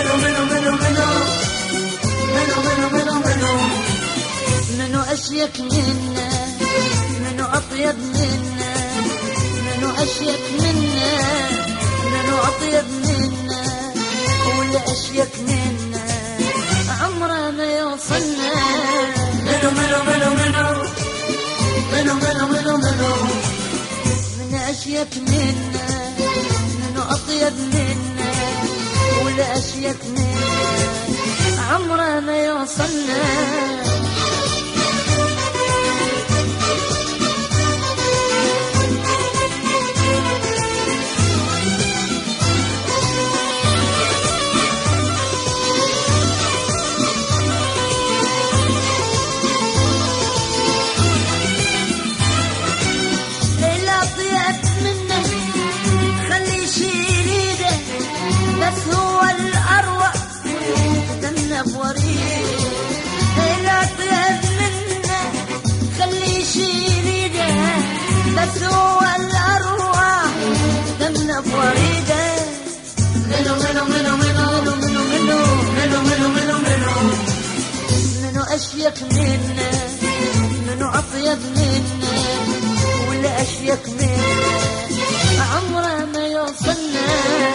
منو أشيك منا، منو أطيب منا، منو أشيك منا، منو أطيب منا، واللي أشيك منا عمره ما يوصلنا. منو منو منو منو منو منو منو منو من أشيك منا، منو أطيب منا، واللي أشيك منا عمره ما يوصلنا. بس هو الأروع دمنا بوريده، لا طيب منه خلي يشيل ايده، بس هو الأروع دمنا بوريده. منو منو منو منو منو منو منو منو منو منو منو أشيك منا، منو أطيب منا، ولا أشيك منا عمره ما يوصلنا.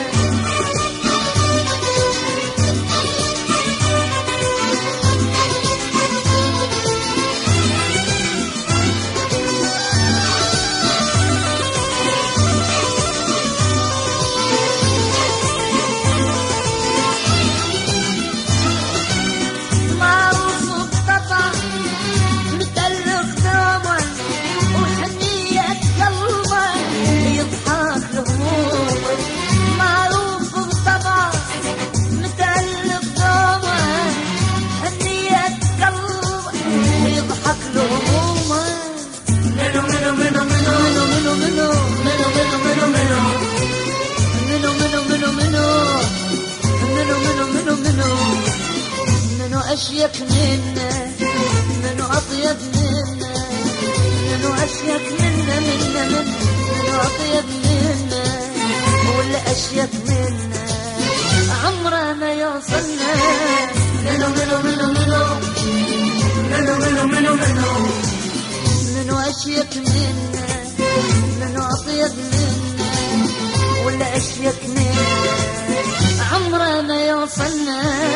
أشيك منا، منو أطيب منا، منو أشيك منا منا منا، منو أطيب منا، ولا أشيك منا عمره ما يوصلنا. منو منو منو منو منو منو منو منو منو أشيك منا، منو أطيب منا، ولا أشيك منا عمره ما يوصلنا.